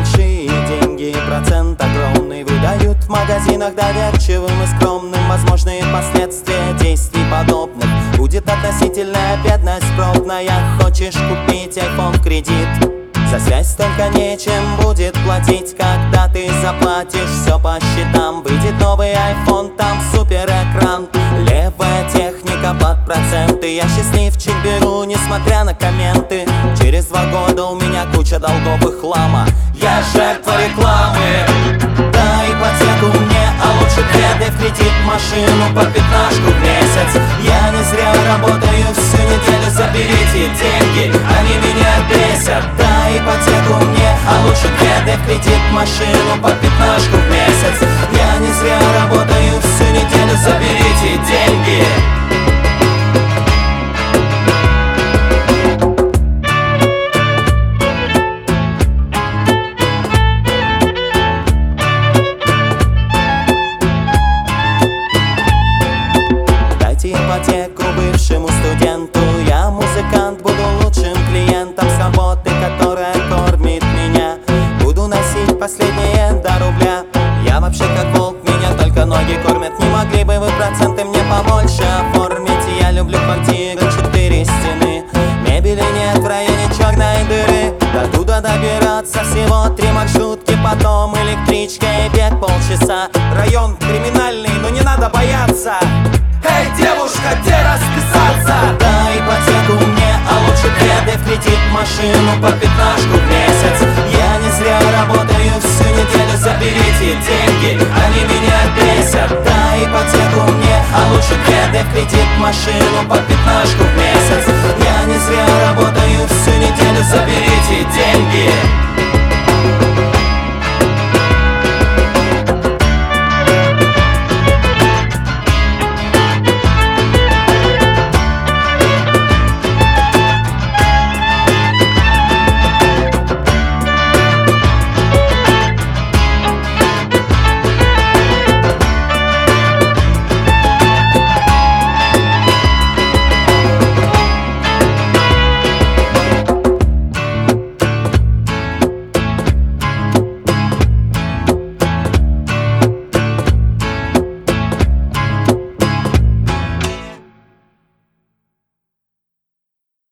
большие деньги, процент огромный выдают в магазинах доверчивым и скромным. Возможные последствия действий подобных: будет относительная бедность пробная. Хочешь купить iPhone в кредит, за связь только нечем будет платить. Когда ты заплатишь все по счетам, выйдет новый iPhone, там супер экран, левая техника под проценты. Я счастливчик, беру, несмотря на комменты. Через 2 года у меня куча долгов и хлама. Я жертва рекламы. Дай ипотеку мне, а лучше кредит в кредит, машину по 15 в месяц. Я не зря работаю всю неделю, заберите деньги, они меня бесят. Дай ипотеку мне, а лучше кредит в кредит, машину по 15 в месяц. Я не зря работаю всю неделю, заберите деньги. Ипотеку бывшему студенту. Я музыкант, буду лучшим клиентом с работы, которая кормит меня. Буду носить последние до рубля. Я вообще как волк, меня только ноги кормят. Не могли бы вы проценты мне побольше оформить? Я люблю квартиру 4 стены, мебели нет в районе черной дыры. До туда добираться всего 3 маршрутки, потом электричка и бег полчаса. Район криминальный, но не надо бояться. Эй, девушка, где расписаться? Дай ипотеку мне, а лучше кредит в кредит, машину по 15 в месяц. Я не зря работаю всю неделю, заберите деньги, они меня бесят. Дай ипотеку мне, а лучше кредит в кредит, машину по 15 в месяц. Я не зря работаю всю неделю, заберите